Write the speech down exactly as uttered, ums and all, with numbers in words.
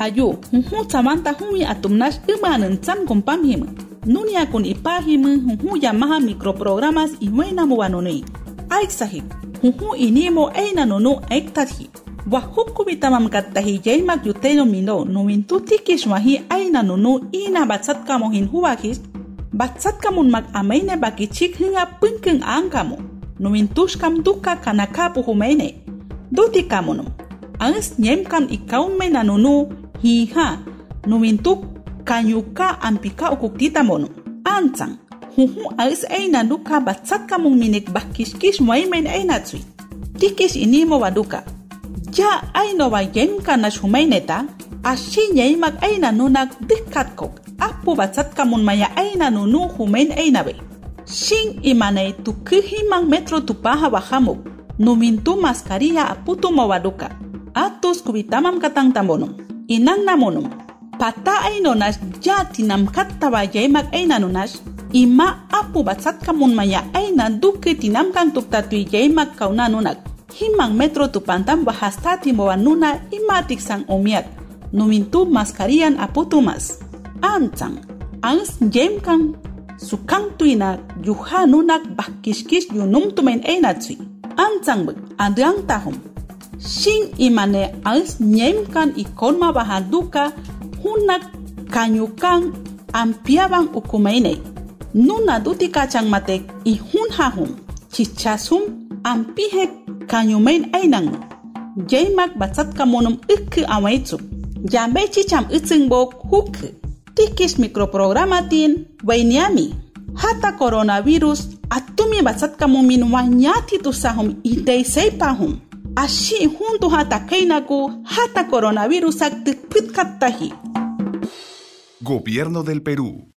ayu hunhu tamanta humi atumnash imanan tsam kompamhim. Nunia kun ipahim hunhu yamaha microprogramas iwena muwanuni. Aiksahik hunhu inimo eina nunu aiktathi. Wahuku bitamam kattahi jaymak yuteno mino numintu tikishwahi aina nunu ina batsatka mohin huwakis. Batsatka mun mag amaine bakichik hinga punkeng angkamu. Numintushkam duka kanakapu humaine. Duti kamunum. Angis nyemkan ikaume na nunu hiha. Numintuk kanyuka ampika ukuktita mono. Ansang. Huhu angis aina duka batsatka mun minik bakishkish moimen aina tsui. Tikish inimo waduka. Ja aino wa yemkan na shumaineta. Ashi nyeimak aina nunak dikatkok. Apu batsatka mun maya aina nunu humain aina be. Shin imanay tukihimang metro tupaha wahamuk. Numintu mascarilla aputu mawaduka. Atus kubitamam katang tambonum. Inang namonum. Pata ainonas ya tinam kattawa yaimak ainanunas. Ima apu batsatka mun maya aina duke tinam kang tuktatui yaimak kaunanunak. Himang metro tupantam wahastati mawanuna imatik sang omiak. Numintu mascarillan aputu mas. Ansang. Ans jem kang sukang tuina yuha nunak bakishkish yunum tumen einatsui. Ansang beg adang tahum. Shin imane als nyemkan ikonma bahaduka hunak kanyukan ampiabang ukumaine. Nuna duti kacang matek ihun hahum. Chichasum ampihek kanyumain ainang. Jaimak batsat kamonum ikke awaitsu. Jambe chicham itsingbok huk. Tikis mikroprogramatin wainiami. Hata coronavirus atumi batsat kamumin wanyati tusahum idei seipahum. Ashi huntu hata kainaku hata coronavirus ak tikpitkattahi. Gobierno del Perú.